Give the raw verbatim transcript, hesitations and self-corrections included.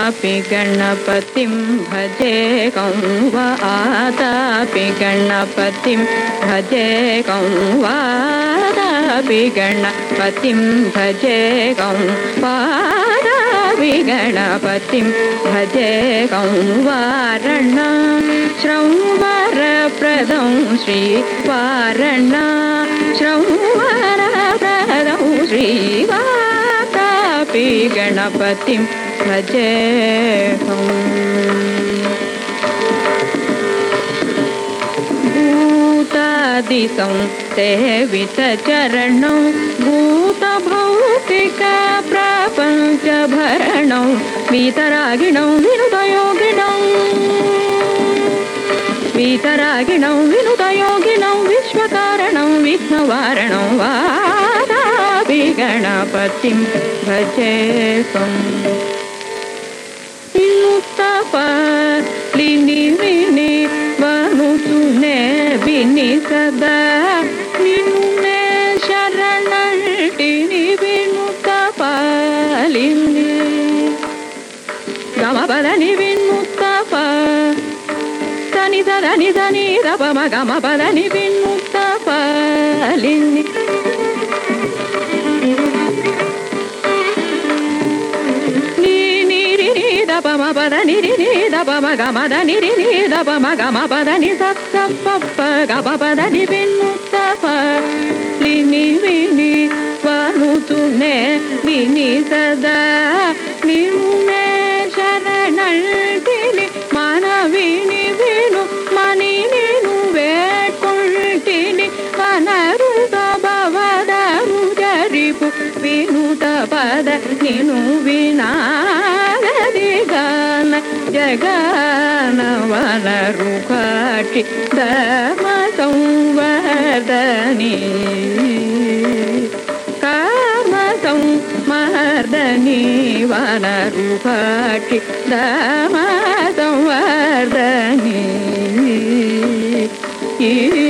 वातापि गणपतिं भजे कं वातापि गणपतिं भजे कं वातापि गणपतिं भजे कं वातापि गणपतिं भजे कं वारणं श्रवणप्रदं श्रीवारणं श्रवणप्रदं श्रीवातापि गणपतिं भजे भूतादिसं सेवितचरणं भूतभौतिक प्रपञ्चभरणं वीतरागिणं विनुतयोगिनं वीतरागिणं विनुतयोगिनं विश्वकारणं विघ्नवारणं वातापि गणपतिं भजे विनुतपालिनि विनि वनुसुने विनि सदा निन्ने शरणटिनि विनुतपालिनि गमपदनि विनुतपा तनि तदनि तनि तपम गमपदनि विनुतपालिनि पम पद निरि दपम गम द निरि दपम गम पद नि सप्प पप्प गप पद नि विनुतप लिनि विनि वनुतुने विनि सदा निन्ने शरणल्टिनि मानविनि विनु मनि निनु वेट्कोल्टिनि वनरुत भवदरु जरिपु विनुत पद निनु विना जगान वनरुकाटि धर्म संवर्धनी कर्म संवर्धनी वनरुकाटि धर्म संवर्धनी